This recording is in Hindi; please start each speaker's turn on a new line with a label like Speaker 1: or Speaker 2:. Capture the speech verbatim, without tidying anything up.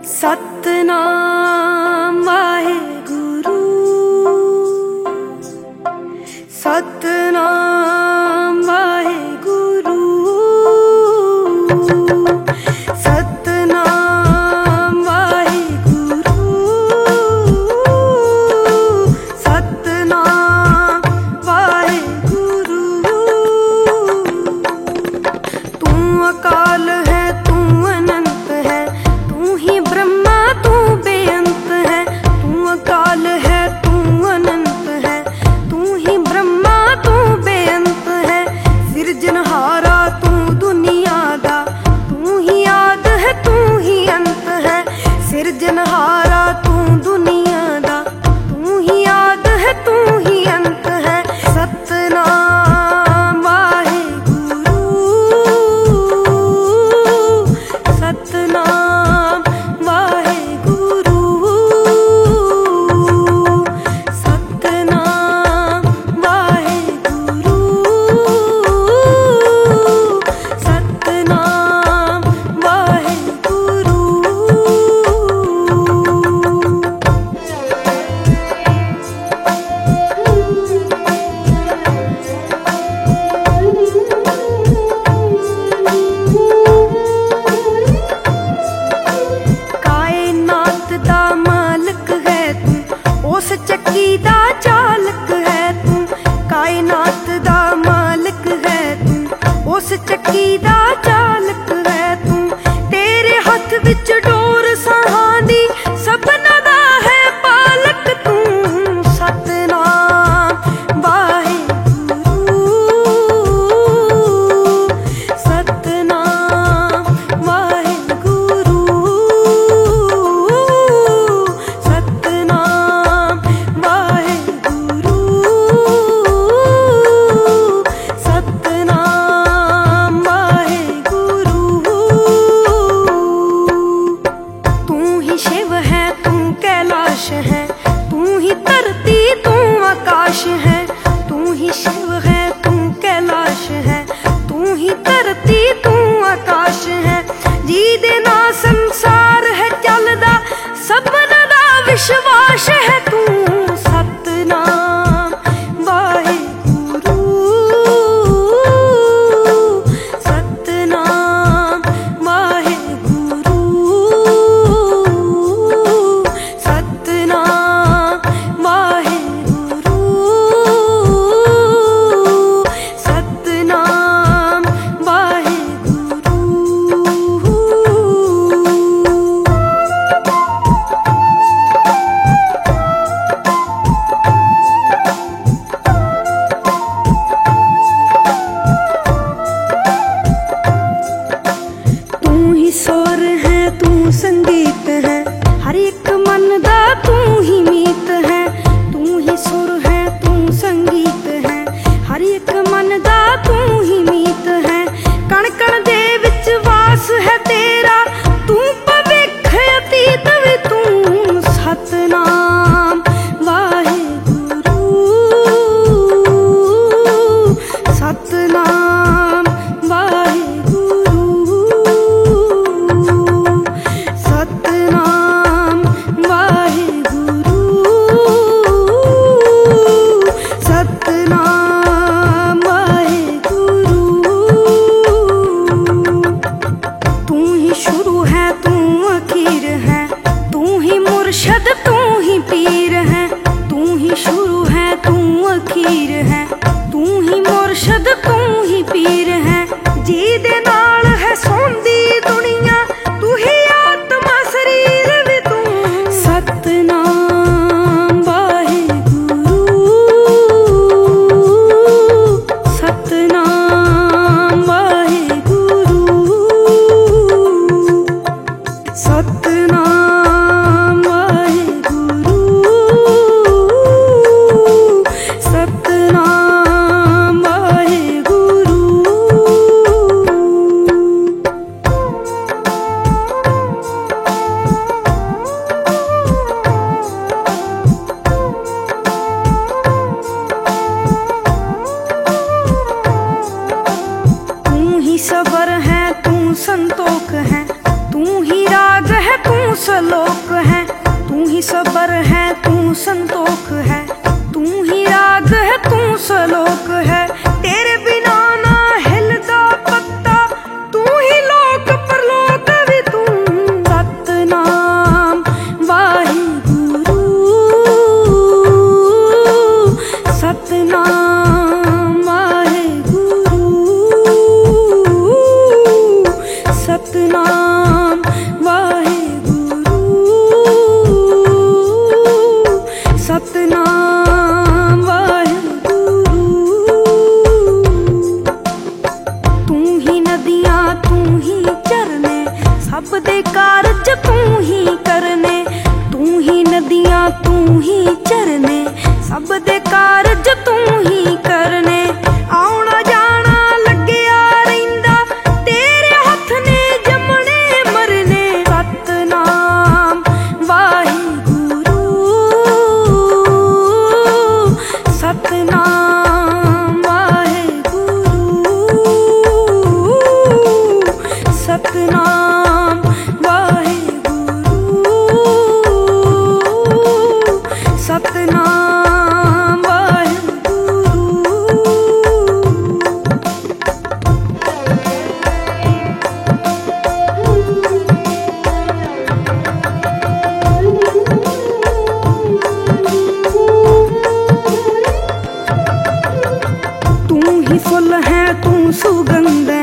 Speaker 1: सतनाम वाहेगुरु, सतनाम वाहेगुरु, सतनाम वाहेगुरु, सतनाम वाहेगुरु। तू अकाल है, तू अनंत है, तू ही ब्रह्मा तू बेअंत है। तू अकाल है, तू अनंत है, तू ही ब्रह्मा तू बेअंत है। सिरजनहारा तू दुनिया दा, तू ही आद है, तू ही अंत है। सिरजनहारा तू दुनिया दा, तू ही आद है, तू ही अंत है। सतनाम वाहेगुरु, सतनाम वाहेगुरु, सतनाम वाहेगुरु, सतनाम वाहेगुरु। कायनात दा मालिक है तू, उस चक्की दा चालक है तू। कायनात दा मालिक है तू, उस चक्की दा चालक है तू। तेरे हाथ विच डोर साहां दी, सपना दा है पालक तू। सतनाम वाहेगुरु, सतनाम वाहेगुरु, सतनाम वाहेगुरु, सतनाम वाहेगुरु। तू ही शिव है, तू कैलाश है, तू ही धरती तू आकाश है। तू ही शिव है, तू कैलाश है, तू ही धरती तू आकाश है। जी दे ना संसार है चलदा, सबना दा विश्वास है तू। सतनाम वाहेगुरु, सतनाम वाहेगुरु, सतनाम वाहेगुरु, सतनाम वाहेगुरु। तू ही स्वर है, तू संगीत है, हर एक मन दा तू ही मीत है। तू ही सुर है, तू संगीत है, हर एक मन दा तू ही मीत है। कण कण दे विच वास है तेरा, तू भविख अतीत भी तू। सतनाम वाहेगुरु, सतनाम वाहेगुरु, सतनाम वाहेगुरु, सतनाम वाहेगुरु। तू ही शुरू है, तू आखिर है, तू ही मुर्शद, तू ही पीर है। तू ही शुरू है, तू आखिर है, तू ही मुर्शद, तू ही पीर है। जी दे नाल है सौंदी दुनिया, तू ही आत्मा शरीर भी तू। सतनाम वाहेगुरु, सतनाम वाहेगुरु, सतनाम वाहेगुरु, सतनाम वाहेगुरु। तू ही सबर है, तू संतोख है, तू ही राग है, तू सलोक है, तू ही सबर है, तू संतोख है, तू ही राग है, तू सलोक है। तेरे बिना ना हिलदा पत्ता, तू ही लोक परलोक भी तू। सतनाम वाहिगुरु, सतनाम वाहिगुरु, सतनाम वाहिगुरु, सतनाम वाहिगुरु। तू ही नदियां तू ही झरने, सब दे कारज तू ही करने। तू ही नदियां तू ही झरने, सब दे कारज तू ही करने। आउणा जाना लग्या रहिंदा, तेरे हथ ने जमने मरने। सतनाम वाहिगुरु, सतनाम वाहिगुरु, सतनाम वाहिगुरु, सतनाम वाहिगुरु। तू ही फुल है, तू सुगंध